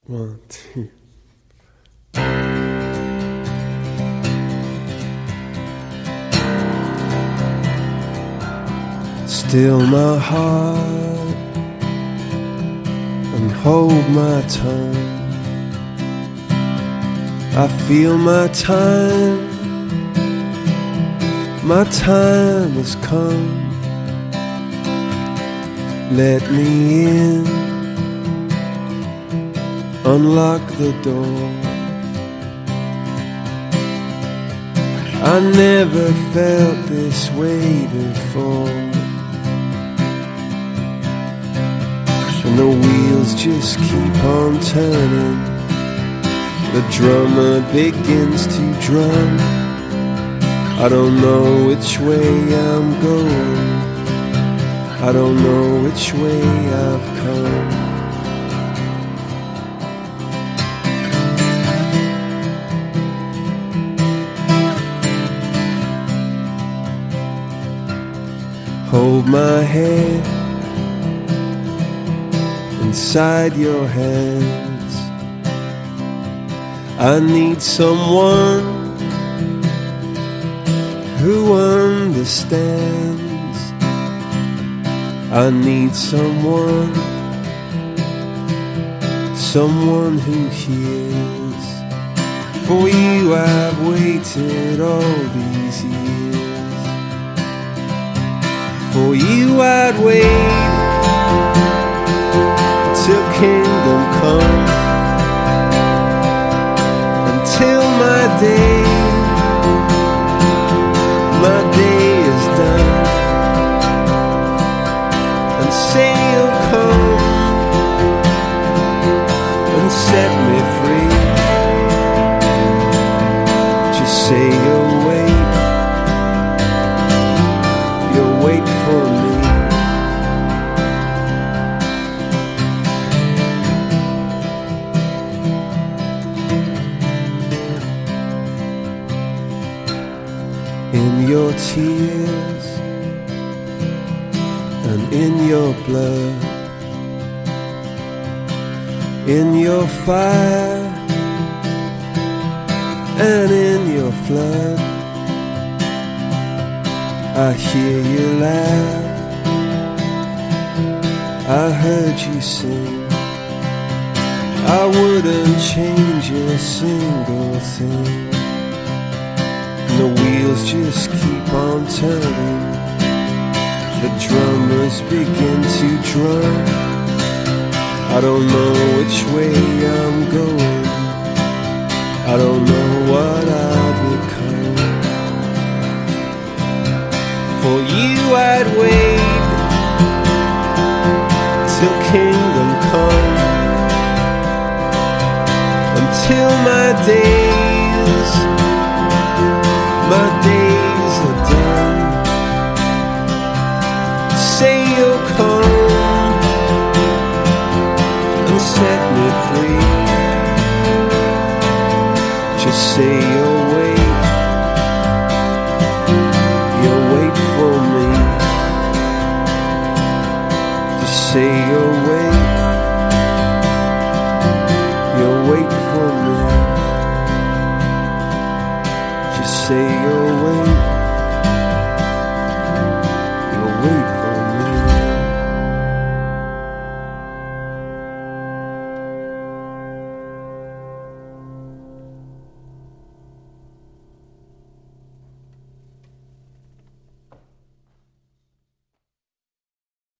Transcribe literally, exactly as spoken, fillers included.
One, two. Still my heart and hold my tongue. I feel my time, my time has come. Let me in, unlock the door. I never felt this way before. And the wheels just keep on turning. The drummer begins to drum. I don't know which way I'm going. I don't know which way I've come. Hold my head inside your hands. I need someone who understands. I need someone, someone who hears. For you I've waited all these years. For you I'd wait till kingdom come, until my day, my day is done. And say you'll come and set me free. Just say you'll wait, you'll wait for me. In your tears and in your blood, in your fire and in your flood, I hear you laugh, I heard you sing. I wouldn't change a single thing. The wheels just keep on turning. The drummers begin to drum. I don't know which way I'm going. I don't know what I'll become. For you I'd wait till kingdom come, until my days, my days are done. Say you'll come and set me free. Just say you'll wait, you'll wait for me. Just say you'll wait, you'll wait for me. Just say you'll